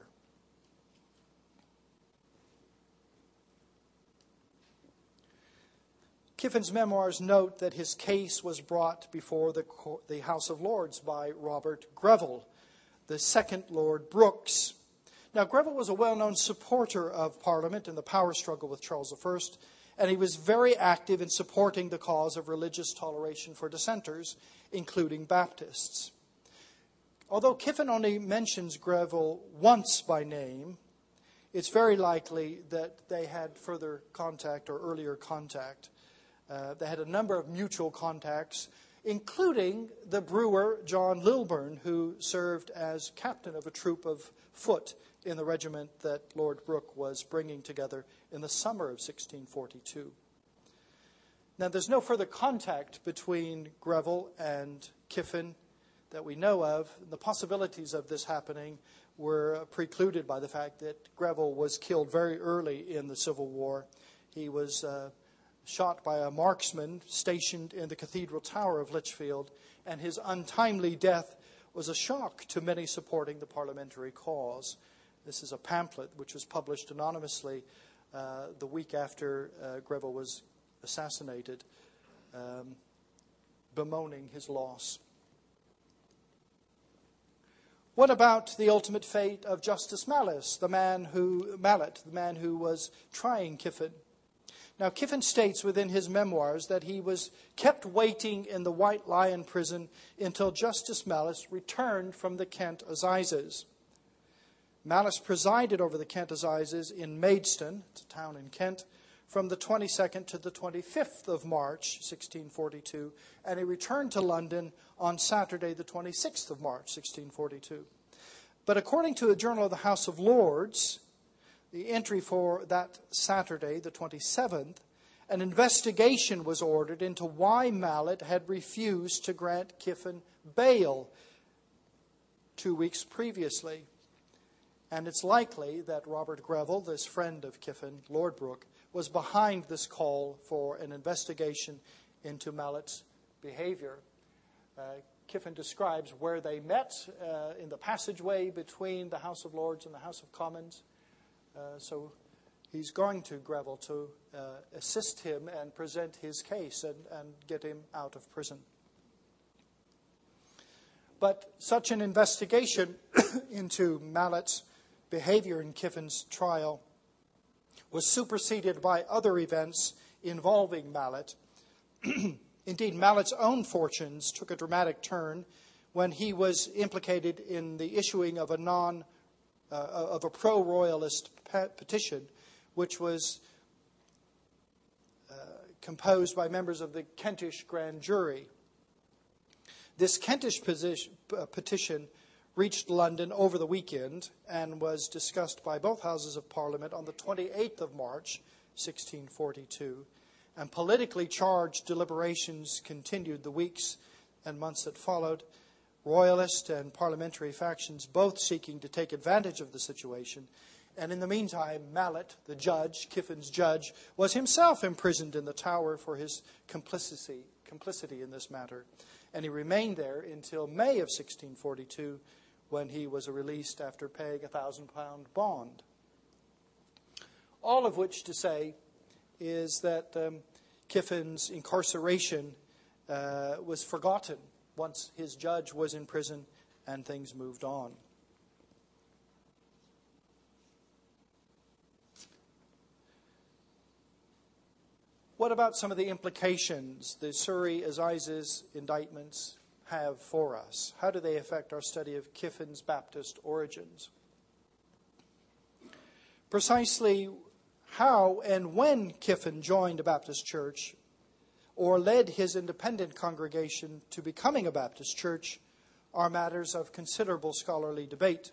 Kiffin's memoirs note that his case was brought before the House of Lords by Robert Greville, the second Lord Brooks. Now, Greville was a well-known supporter of Parliament in the power struggle with Charles I, and he was very active in supporting the cause of religious toleration for dissenters, including Baptists. Although Kiffin only mentions Greville once by name, it's very likely that they had further contact or earlier contact. They had a number of mutual contacts, including the brewer John Lilburne, who served as captain of a troop of foot in the regiment that Lord Brooke was bringing together in the summer of 1642. Now, there's no further contact between Greville and Kiffin that we know of. The possibilities of this happening were precluded by the fact that Greville was killed very early in the Civil War. He was shot by a marksman stationed in the Cathedral Tower of Lichfield, and his untimely death was a shock to many supporting the parliamentary cause. This is a pamphlet which was published anonymously the week after Greville was assassinated, bemoaning his loss. What about the ultimate fate of Justice Mallet, the man who was trying Kiffin? Now, Kiffin states within his memoirs that he was kept waiting in the White Lion prison until Justice Mallet returned from the Kent Assizes. Mallet presided over the Kent Assizes in Maidstone, it's a town in Kent, from the 22nd to the 25th of March, 1642, and he returned to London on Saturday, the 26th of March, 1642. But according to a journal of the House of Lords, the entry for that Saturday, the 27th, an investigation was ordered into why Mallet had refused to grant Kiffin bail 2 weeks previously. And it's likely that Robert Greville, this friend of Kiffin, Lord Brooke, was behind this call for an investigation into Mallet's behavior. Kiffin describes where they met in the passageway between the House of Lords and the House of Commons. So he's going to Greville to assist him and present his case and get him out of prison. But such an investigation into Mallet's behavior in Kiffin's trial was superseded by other events involving Mallet. Indeed, Mallet's own fortunes took a dramatic turn when he was implicated in the issuing of a pro-royalist petition, which was composed by members of the Kentish grand jury. This Kentish petition reached London over the weekend and was discussed by both Houses of Parliament on the 28th of March, 1642. And politically charged deliberations continued the weeks and months that followed, royalist and parliamentary factions both seeking to take advantage of the situation. And in the meantime, Mallet, the judge, Kiffin's judge, was himself imprisoned in the Tower for his complicity in this matter. And he remained there until May of 1642, when he was released after paying a £1,000 bond. All of which to say is that Kiffin's incarceration was forgotten once his judge was in prison and things moved on. What about some of the implications the Surrey Assizes indictments have for us? How do they affect our study of Kiffin's Baptist origins? Precisely how and when Kiffin joined a Baptist church or led his independent congregation to becoming a Baptist church are matters of considerable scholarly debate.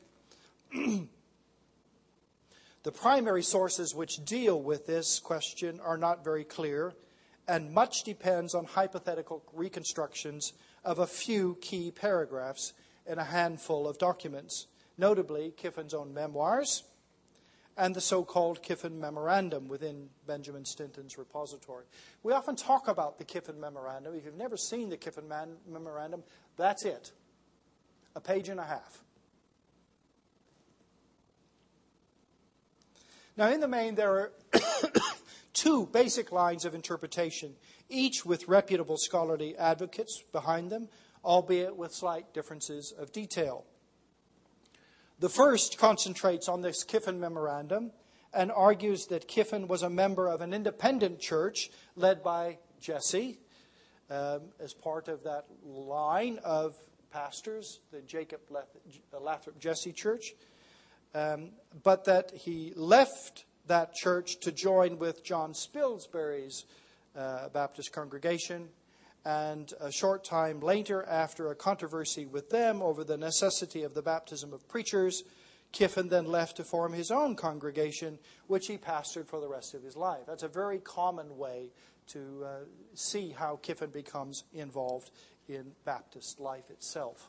The primary sources which deal with this question are not very clear, and much depends on hypothetical reconstructions of a few key paragraphs in a handful of documents, notably Kiffin's own memoirs and the so-called Kiffin Memorandum within Benjamin Stinton's repository. We often talk about the Kiffin Memorandum. If you've never seen the Kiffin Memorandum, that's it. A page and a half. Now, in the main, there are two basic lines of interpretation, each with reputable scholarly advocates behind them, albeit with slight differences of detail. The first concentrates on this Kiffin Memorandum and argues that Kiffin was a member of an independent church led by Jesse as part of that line of pastors, the Jacob Lathrop Jesse Church. But that he left that church to join with John Spilsbury's Baptist congregation, and a short time later, after a controversy with them over the necessity of the baptism of preachers, Kiffin then left to form his own congregation, which he pastored for the rest of his life. That's a very common way to see how Kiffin becomes involved in Baptist life itself.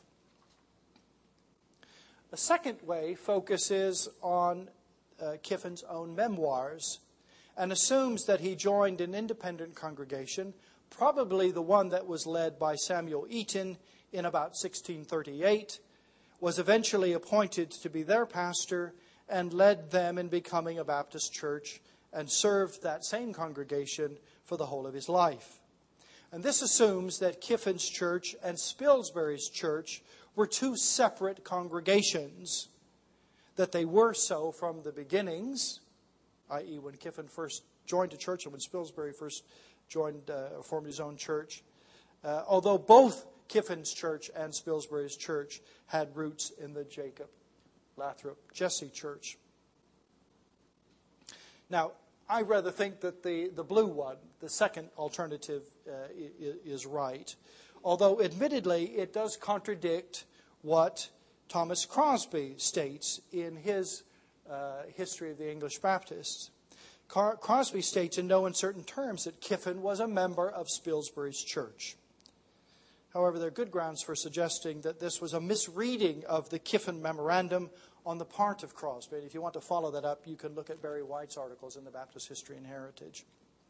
The second way focuses on Kiffin's own memoirs and assumes that he joined an independent congregation, probably the one that was led by Samuel Eaton in about 1638, was eventually appointed to be their pastor and led them in becoming a Baptist church and served that same congregation for the whole of his life. And this assumes that Kiffin's church and Spilsbury's church were two separate congregations, that they were so from the beginnings, i.e. when Kiffin first joined a church and when Spilsbury first formed his own church. Although both Kiffin's church and Spilsbury's church had roots in the Jacob Lathrop Jesse Church. Now, I rather think that the blue one, the second alternative, is right. Although, admittedly, it does contradict what Thomas Crosby states in his History of the English Baptists. Crosby states in no uncertain terms that Kiffin was a member of Spilsbury's church. However, there are good grounds for suggesting that this was a misreading of the Kiffin Memorandum on the part of Crosby. And if you want to follow that up, you can look at Barry White's articles in the Baptist History and Heritage.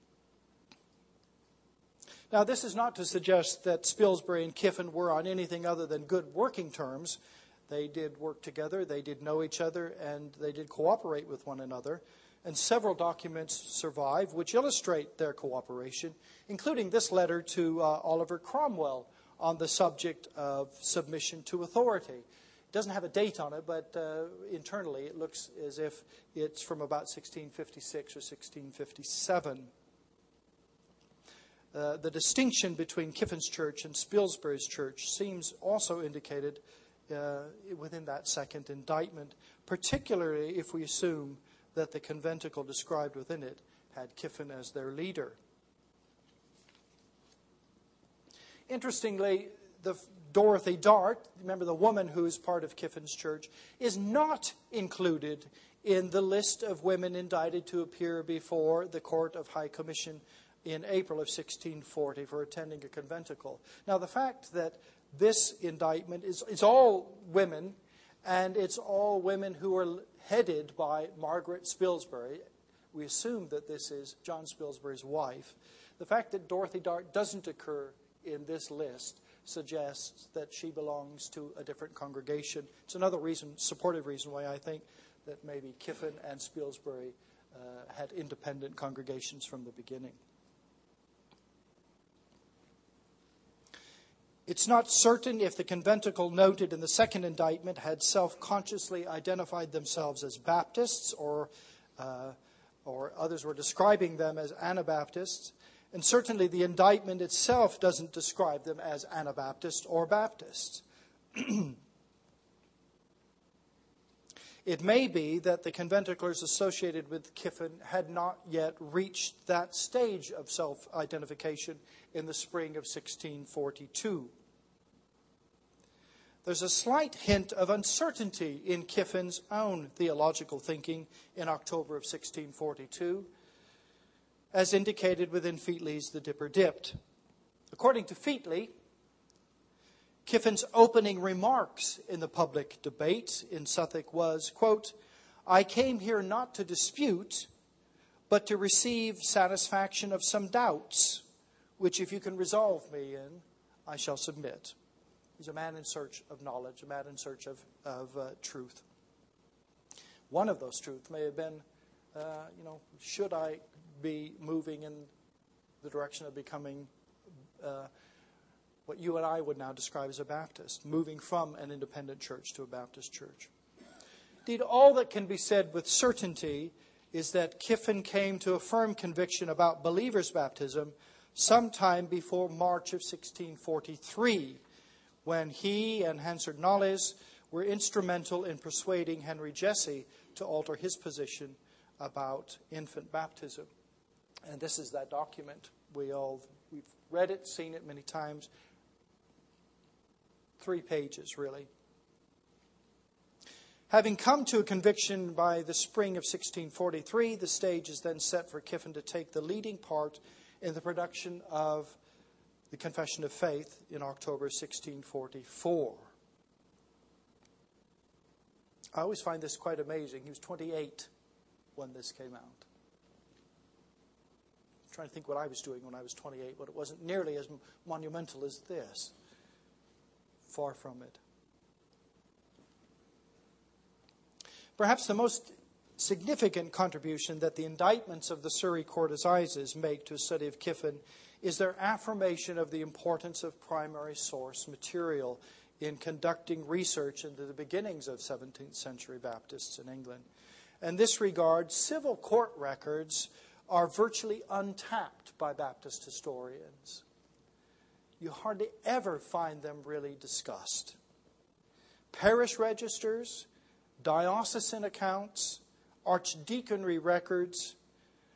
Now, this is not to suggest that Spilsbury and Kiffin were on anything other than good working terms. They did work together, they did know each other, and they did cooperate with one another. And several documents survive which illustrate their cooperation, including this letter to Oliver Cromwell on the subject of submission to authority. It doesn't have a date on it, but internally it looks as if it's from about 1656 or 1657. The distinction between Kiffin's church and Spilsbury's church seems also indicated within that second indictment, particularly if we assume that the conventicle described within it had Kiffin as their leader. Interestingly, Dorothy Dart, remember the woman who is part of Kiffin's church, is not included in the list of women indicted to appear before the Court of High Commission in April of 1640 for attending a conventicle. Now, the fact that this indictment is all women, and it's all women who are headed by Margaret Spilsbury. We assume that this is John Spilsbury's wife. The fact that Dorothy Dart doesn't occur in this list suggests that she belongs to a different congregation. It's another reason, supportive reason, why I think that maybe Kiffin and Spilsbury had independent congregations from the beginning. It's not certain if the conventicle noted in the second indictment had self-consciously identified themselves as Baptists or others were describing them as Anabaptists. And certainly the indictment itself doesn't describe them as Anabaptist or Baptist. It may be that the conventiclers associated with Kiffin had not yet reached that stage of self-identification in the spring of 1642. There's a slight hint of uncertainty in Kiffin's own theological thinking in October of 1642, as indicated within Featley's The Dipper Dipped. According to Featley, Kiffin's opening remarks in the public debate in Southwark was, quote, "I came here not to dispute, but to receive satisfaction of some doubts, which if you can resolve me in, I shall submit." He's a man in search of knowledge, a man in search of truth. One of those truths may have been, should I be moving in the direction of becoming what you and I would now describe as a Baptist, moving from an independent church to a Baptist church. Indeed, all that can be said with certainty is that Kiffin came to a firm conviction about believers' baptism sometime before March of 1643, when he and Hansard Knollys were instrumental in persuading Henry Jesse to alter his position about infant baptism. And this is that document. We've read it, seen it many times. 3 pages, really. Having come to a conviction by the spring of 1643, the stage is then set for Kiffin to take the leading part in the production of the Confession of Faith in October 1644. I always find this quite amazing. He was 28 when this came out. I'm trying to think what I was doing when I was 28, but it wasn't nearly as monumental as this. Far from it. Perhaps the most significant contribution that the indictments of the Surrey Court Assizes make to a study of Kiffin is their affirmation of the importance of primary source material in conducting research into the beginnings of 17th century Baptists in England. In this regard, civil court records are virtually untapped by Baptist historians. You hardly ever find them really discussed. Parish registers, diocesan accounts, archdeaconry records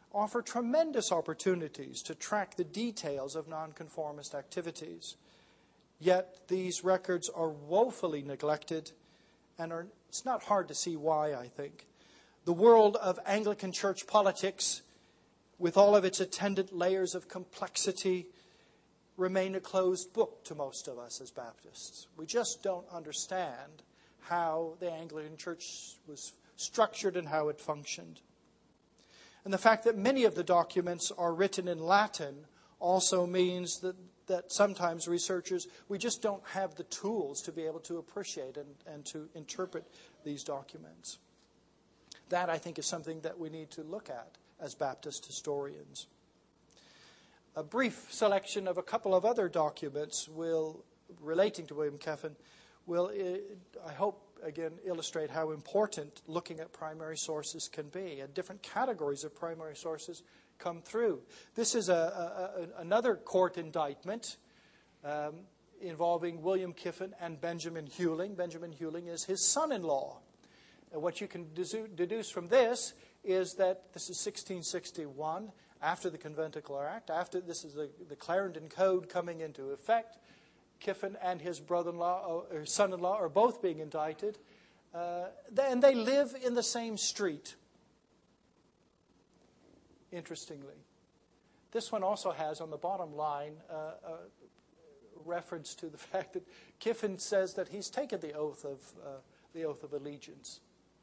offer tremendous opportunities to track the details of nonconformist activities. Yet these records are woefully neglected, and it's not hard to see why, I think. The world of Anglican church politics, with all of its attendant layers of complexity, remain a closed book to most of us as Baptists. We just don't understand how the Anglican church was structured and how it functioned. And the fact that many of the documents are written in Latin also means that sometimes researchers, we just don't have the tools to be able to appreciate and to interpret these documents. That, I think, is something that we need to look at as Baptist historians. A brief selection of a couple of other documents relating to William Kiffin will, I hope, again, illustrate how important looking at primary sources can be, and different categories of primary sources come through. This is another court indictment involving William Kiffin and Benjamin Huling. Benjamin Huling is his son-in-law. And what you can deduce from this is that this is 1661, after the Conventicular Act, after this is the Clarendon Code coming into effect. Kiffin and his brother-in-law or son-in-law are both being indicted, and they live in the same street. Interestingly, this one also has on the bottom line a reference to the fact that Kiffin says that he's taken the oath of allegiance.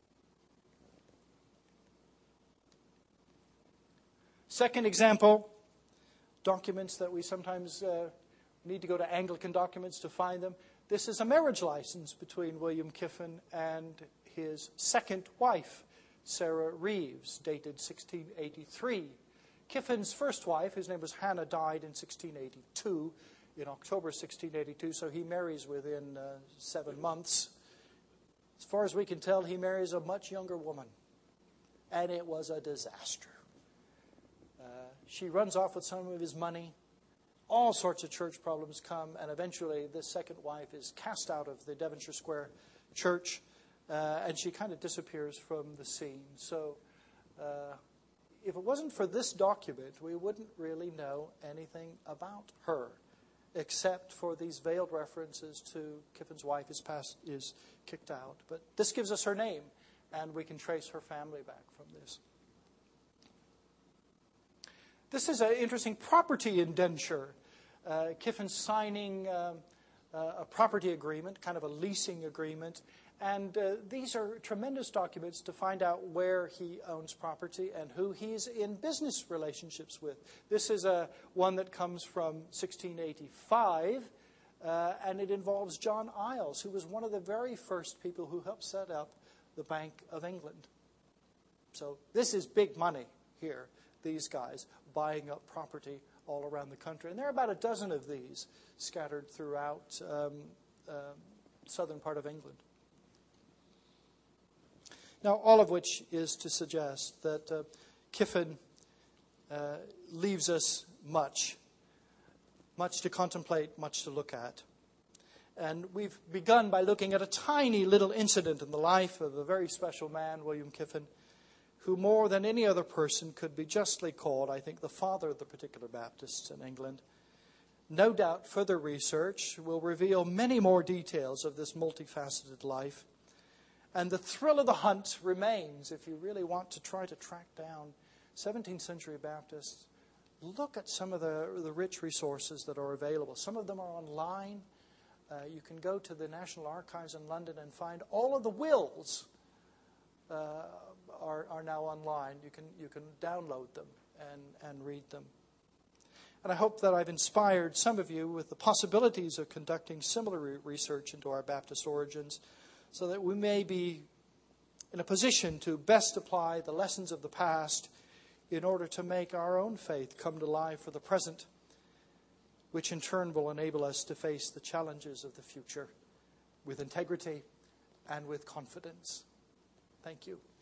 Second example, documents that we sometimes need to go to Anglican documents to find them. This is a marriage license between William Kiffin and his second wife, Sarah Reeves, dated 1683. Kiffin's first wife, whose name was Hannah, died in 1682, in October 1682, so he marries within 7 months. As far as we can tell, he marries a much younger woman, and it was a disaster. She runs off with some of his money. All sorts of church problems come, and eventually this second wife is cast out of the Devonshire Square church, and she kind of disappears from the scene. So if it wasn't for this document, we wouldn't really know anything about her, except for these veiled references to Kiffin's wife is kicked out. But this gives us her name, and we can trace her family back from this. This is an interesting property indenture. Kiffin signing a property agreement, kind of a leasing agreement. And these are tremendous documents to find out where he owns property and who he's in business relationships with. This is one that comes from 1685, and it involves John Iles, who was one of the very first people who helped set up the Bank of England. So this is big money here, these guys buying up property all around the country. And there are about a dozen of these scattered throughout southern part of England. Now, all of which is to suggest that Kiffin leaves us much to contemplate, much to look at. And we've begun by looking at a tiny little incident in the life of a very special man, William Kiffin, who more than any other person could be justly called, I think, the father of the particular Baptists in England. No doubt further research will reveal many more details of this multifaceted life. And the thrill of the hunt remains if you really want to try to track down 17th century Baptists. Look at some of the rich resources that are available. Some of them are online. You can go to the National Archives in London and find all of the wills are now online. You can download them and read them. And I hope that I've inspired some of you with the possibilities of conducting similar research into our Baptist origins, so that we may be in a position to best apply the lessons of the past in order to make our own faith come to life for the present, which in turn will enable us to face the challenges of the future with integrity and with confidence. Thank you.